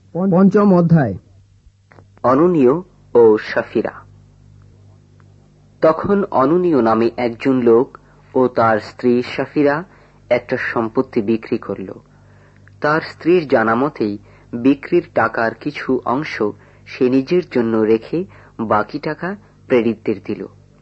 পঞ্চম অধ্যায়। অননীয় ও সাফিরা। তখন অননীয় নামে একজন লোক ও তার স্ত্রী সাফিরা একটা সম্পত্তি বিক্রি করল। তার স্ত্রীর জানা মতেই বিক্রির টাকার কিছু অংশ সে নিজের জন্য রেখে বাকি টাকা প্রেরিতদের দিল।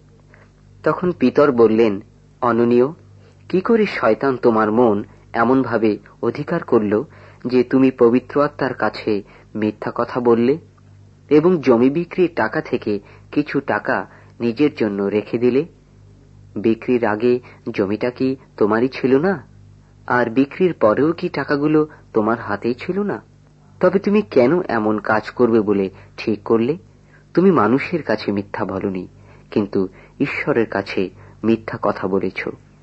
তখন পিতর বললেন, অননীয়, কি করে শয়তান তোমার মন এমনভাবে অধিকার করল যে তুমি পবিত্র আত্মার কাছে মিথ্যা কথা বললে এবং জমি বিক্রির টাকা থেকে কিছু টাকা নিজের জন্য রেখে দিলে? বিক্রির আগে জমিটা কি তোমারই ছিল না? আর বিক্রির পরেও কি টাকাগুলো তোমার হাতেই ছিল না? তবে তুমি কেন এমন কাজ করবে বলে ঠিক করলে? তুমি মানুষের কাছে মিথ্যা বলনি, কিন্তু ঈশ্বরের কাছে মিথ্যা কথা বলেছ।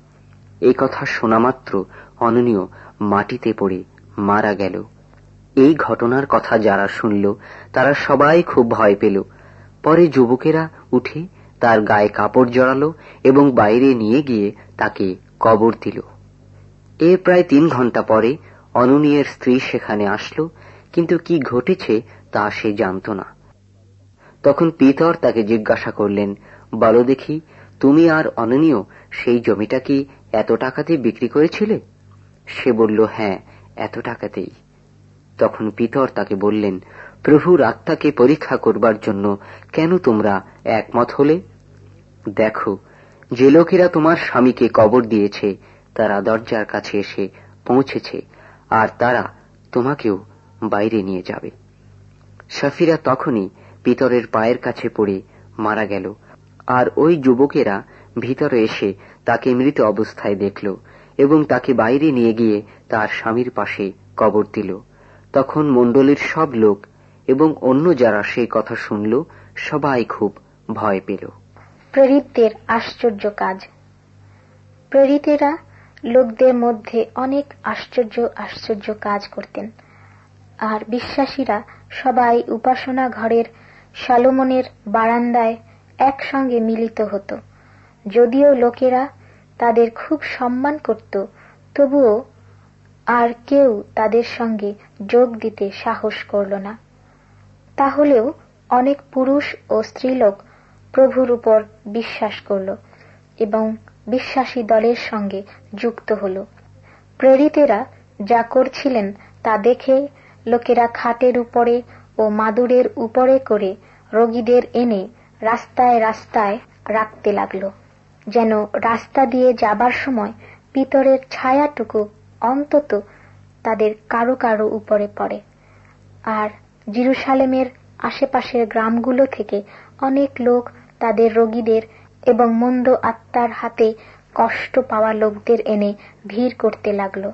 এই কথা শোনা মাত্র অননীয় মাটিতে পড়ে মারা গেল। এই ঘটনার কথা যারা শুনল তারা সবাই খুব ভয় পেল। পরে যুবকেরা উঠে তার গায়ে কাপড় জড়ালো এবং বাইরে নিয়ে গিয়ে তাকে কবর দিল। এর প্রায় 3 ঘন্টা পরে অননীয়ের স্ত্রী সেখানে আসলো, কিন্তু কি ঘটেছে তা সে জানত না। তখন পিতর তাকে জিজ্ঞাসা করলেন, বলো দেখি, তুমি আর অননীয় সেই জমিটা কি এত টাকাতে বিক্রি করেছিলে? সে বলল, হ্যাঁ, এত টাকাতেই। তখন পিতর তাকে বললেন, প্রভুর আত্মাকে পরীক্ষা করবার জন্য কেন তোমরা একমত হলে? দেখো, যে লোকেরা তোমার স্বামীকে কবর দিয়েছে তারা দরজার কাছে এসে পৌঁছেছে, আর তারা তোমাকেও বাইরে নিয়ে যাবে। সাফিরা তখনই পিতরের পায়ের কাছে পড়ে মারা গেল, আর ওই যুবকেরা ভিতরে এসে তাকে মৃত অবস্থায় দেখল এবং তাকে বাইরে নিয়ে গিয়ে তার স্বামীর পাশে কবর দিল। তখন মণ্ডলীর সব লোক এবং অন্য যারা সেই কথা শুনল সবাই খুব ভয় পেল। প্রেরিতদের আশ্চর্য কাজ। প্রেরিতেরা লোকদের মধ্যে অনেক আশ্চর্য আশ্চর্য কাজ করতেন, আর বিশ্বাসীরা সবাই উপাসনা ঘরের সলোমনের বারান্দায় একসঙ্গে মিলিত হতো। যদিও লোকেরা তাদের খুব সম্মান করত, তবুও আর কেউ তাদের সঙ্গে যোগ দিতে সাহস করল না। তাহলেও অনেক পুরুষ ও স্ত্রীলোক প্রভুর উপর বিশ্বাস করল এবং বিশ্বাসী দলের সঙ্গে যুক্ত হল। প্রেরিতেরা যা করছিলেন তা দেখে লোকেরা খাটের উপরে ও মাদুরের উপরে করে রোগীদের এনে রাস্তায় রাস্তায় রাখতে লাগল, যেন রাস্তা দিয়ে যাবার সময় পিতরের ছায়াটুকু অন্তত তাদের কারো কারো উপরে পড়ে। আর জেরুসালেমের আশেপাশের গ্রামগুলো থেকে অনেক লোক তাদের রোগীদের এবং মন্দ আত্মার হাতে কষ্ট পাওয়া লোকদের এনে ভিড় করতে লাগলো,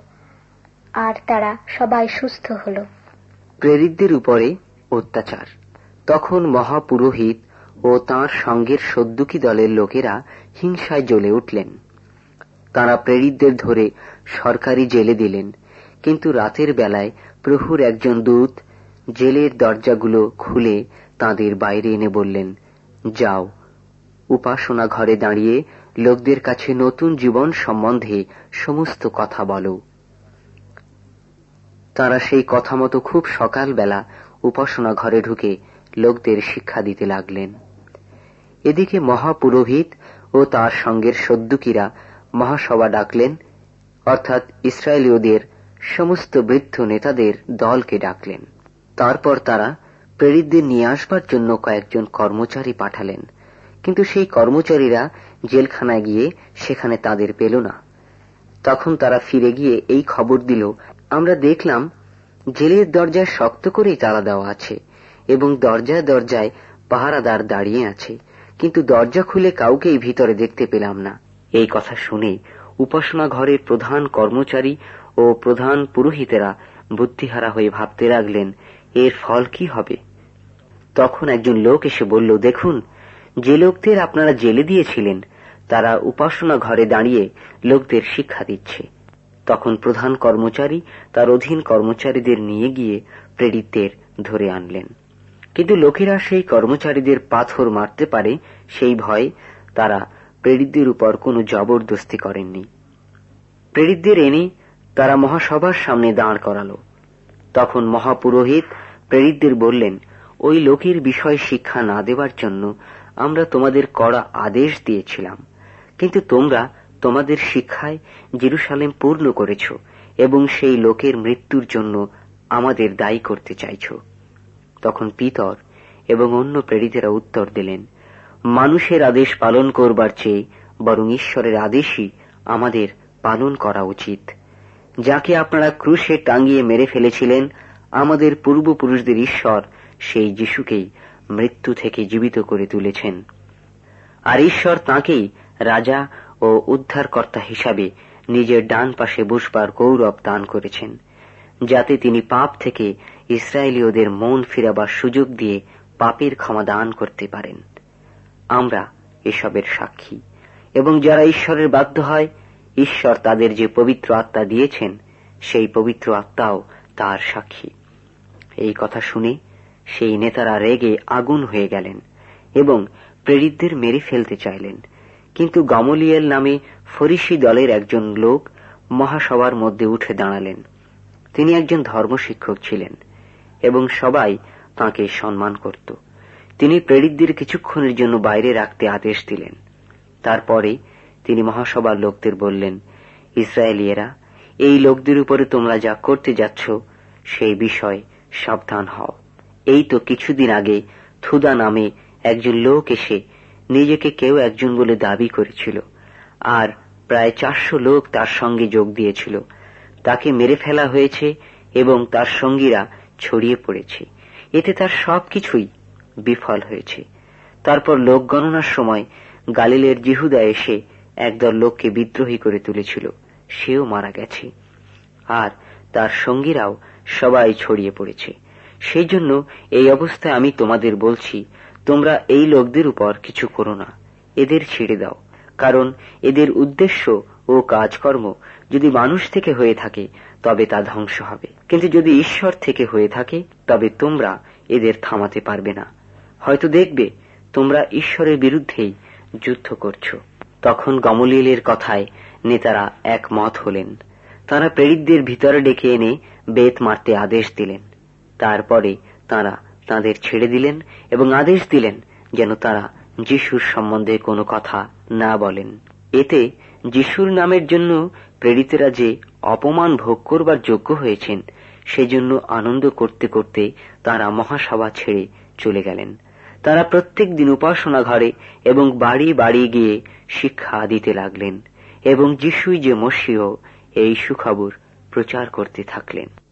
আর তারা সবাই সুস্থ হল। প্রেরিতদের উপরে অত্যাচার। তখন মহাপুরোহিত ও তাঁর সঙ্গের সদ্দুকী দলের লোকেরা হিংসায় জ্বলে উঠলেন। তাঁরা প্রেরিতদের ধরে সরকারি জেলে দিলেন, কিন্তু রাতের বেলায় প্রভুর একজন দূত জেলের দরজাগুলো খুলে তাঁদের বাইরে এনে বললেন, যাও, উপাসনা ঘরে দাঁড়িয়ে লোকদের কাছে নতুন জীবন সম্বন্ধে সমস্ত কথা বলো। তাঁরা সেই কথা মতো খুব সকালবেলা উপাসনা ঘরে ঢুকে লোকদের শিক্ষা দিতে লাগলেন। এদিকে মহাপুরোহিত ও তার সঙ্গের সদ্দুকীরা মহাসভা ডাকলেন, অর্থাৎ ইসরায়েলীয়দের সমস্ত বৃদ্ধ নেতাদের দলকে ডাকলেন। তারপর তারা প্রেরিতদের নিয়ে আসবার জন্য কয়েকজন কর্মচারী পাঠালেন, কিন্তু সেই কর্মচারীরা জেলখানায় গিয়ে সেখানে তাদের পেল না। তখন তারা ফিরে গিয়ে এই খবর দিল, আমরা দেখলাম জেলের দরজায় শক্ত করেই তালা দেওয়া আছে এবং দরজায় দরজায় পাহারাদার দাঁড়িয়ে আছে, কিন্তু দরজা খুলে কাউকেই ভিতরে দেখতে পেলাম না। এই কথা শুনে উপাসনা ঘরের প্রধান কর্মচারী ও প্রধান পুরোহিতেরা বুদ্ধিহারা হয়ে ভাবতে লাগলেন, এর ফল কি হবে। তখন একজন লোক এসে বলল, দেখুন, যে লোকদের আপনারা জেলে দিয়েছিলেন তারা উপাসনা ঘরে দাঁড়িয়ে লোকদের শিক্ষা দিচ্ছে। তখন প্রধান কর্মচারী তার অধীন কর্মচারীদের নিয়ে গিয়ে প্রেরিতদের ধরে আনলেন, কিন্তু লোকেরা সেই কর্মচারীদের পাথর মারতে পারে সেই ভয়ে তারা প্রেরিতদের উপর কোনো জবরদস্তি করেননি। প্রেরিতদের এনে তারা মহাসভার সামনে দাঁড় করালো। তখন মহাপুরোহিত প্রেরিতদের বললেন, ওই লোকের বিষয়ে শিক্ষা না দেওয়ার জন্য আমরা তোমাদের কড়া আদেশ দিয়েছিলাম, কিন্তু তোমরা তোমাদের শিক্ষায় জেরুসালেম পূর্ণ করেছ এবং সেই লোকের মৃত্যুর জন্য আমাদের দায়ী করতে চাইছ। তখন পিতর এবং অন্য প্রেরিতেরা উত্তর দিলেন, মানুষের আদেশ পালন করবার চেয়ে বরং ঈশ্বরের আদেশই আমাদের পালন করা উচিত। যাকে আপনারা ক্রুশে টাঙিয়ে মেরে ফেলেছিলেন, আমাদের পূর্বপুরুষদের ঈশ্বর সেই যিশুকেই মৃত্যু থেকে জীবিত করে তুলেছেন, আর ঈশ্বর তাঁকেই রাজা ও উদ্ধারকর্তা হিসাবে নিজের ডান পাশে বসবার গৌরব দান করেছেন, যাতে তিনি পাপ থেকে ইসরায়েলীয়দের মন ফিরাবার সুযোগ দিয়ে পাপের ক্ষমা দান করতে পারেন। আমরা এসবের সাক্ষী, এবং যারা ঈশ্বরের বাধ্য হয়, ঈশ্বর তাদের যে পবিত্র আত্মা দিয়েছেন সেই পবিত্র আত্মাও তার সাক্ষী। এই কথা শুনে সেই নেতারা রেগে আগুন হয়ে গেলেন এবং প্রেরিতদের মেরে ফেলতে চাইলেন। কিন্তু গামলিয়েল নামে ফরিসি দলের একজন লোক মহাসভার মধ্যে উঠে দাঁড়ালেন। তিনি একজন ধর্মশিক্ষক ছিলেন এবং সবাই তাঁকে সম্মান করত। তিনি প্রেরিতদের কিছুক্ষণের জন্য বাইরে রাখতে আদেশ দিলেন। তারপরে তিনি মহাসভার লোকদের বললেন, ইসরায়েলীয়রা, এই লোকদের উপরে তোমরা যা করতে যাচ্ছ সেই বিষয়ে সাবধান হও। এই তো কিছুদিন আগে থুদা নামে একজন লোক এসে নিজেকে কেউ একজন বলে দাবি করেছিল, আর প্রায় 400 লোক তার সঙ্গে যোগ দিয়েছিল। তাকে মেরে ফেলা হয়েছে এবং তার সঙ্গীরা ছড়িয়ে পড়েছে। এতে তার সবকিছুই বিফল হয়েছে। তারপর লোক গণনার সময় গালিলের জিহুদা এসে একদল লোককে বিদ্রোহী করে তুলেছিল, সেও মারা গেছে, আর তার সঙ্গীরাও সবাই ছড়িয়ে পড়েছে। সেই জন্য এই অবস্থায় আমি তোমাদের বলছি, তোমরা এই লোকদের উপর কিছু করো না, এদের ছেড়ে দাও, কারণ এদের উদ্দেশ্য ও কাজকর্ম যদি মানুষ থেকে হয়ে থাকে তবে তা ধ্বংস হবে, কিন্তু যদি ঈশ্বর থেকে হয়ে থাকে তবে তোমরা এদের থামাতে পারবে না। হয়তো দেখবে তোমরা ঈশ্বরের বিরুদ্ধেই যুদ্ধ করছো। তখন গামলিয়েলের কথায় নেতারা একমত হলেন। তারা প্রেরিতদের ভিতরে ডেকে এনে বেত মারতে আদেশ দিলেন। তারপরে তারা তাদের ছেড়ে দিলেন এবং আদেশ দিলেন যেন তারা যিশুর সম্বন্ধে কোনো কথা না বলেন। এতে যিশুর নামের জন্য প্রেরিতেরা যে অপমান ভোগ করবার যোগ্য হয়েছেন সেজন্য আনন্দ করতে করতে তারা মহাসভা ছেড়ে চলে গেলেন। তারা প্রত্যেক দিন উপাসনা ঘরে এবং বাড়ি বাড়ি গিয়ে শিক্ষা দিতে লাগলেন এবং যিশুই যে মসিহ এই সুখবর প্রচার করতে থাকলেন।